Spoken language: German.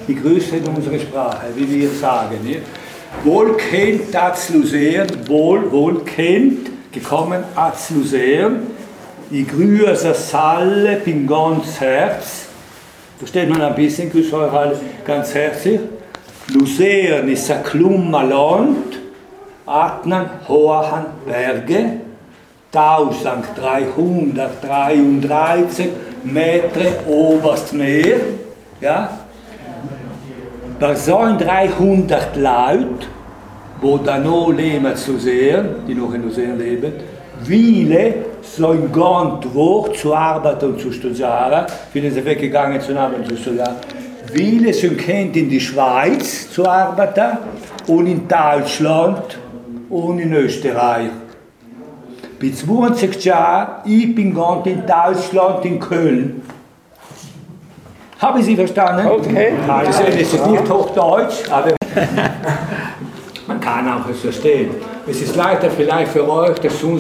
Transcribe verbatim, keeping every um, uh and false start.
die Größe in unserer Sprache, wie wir sagen. Ja? Wohl kennt als Luzern, wohl, wohl kennt, gekommen als Luzern, ich grüße alle, bin ganz Herz. Versteht man ein bisschen, ich grüße euch alle ganz herzlich. Luzern ist ein Klummerland, Adnan, hohen Berge, eintausenddreihundertdreiunddreißig Meter oberst Meer. Ja? Da sind dreihundert Leute, die da noch leben in Luzern, die noch in Luzern leben. Viele sind ganz Wort zu arbeiten und zu studieren. Viele sind weggegangen zu arbeiten und zu studieren. Viele sind kennt in die Schweiz zu arbeiten und in Deutschland und in Österreich. Bis zwanzig Jahre, ich bin ganz in Deutschland, in Köln. Haben Sie verstanden? Okay. Also, es ist nicht Hochdeutsch, aber man kann auch es verstehen. Es ist leider vielleicht für euch, dass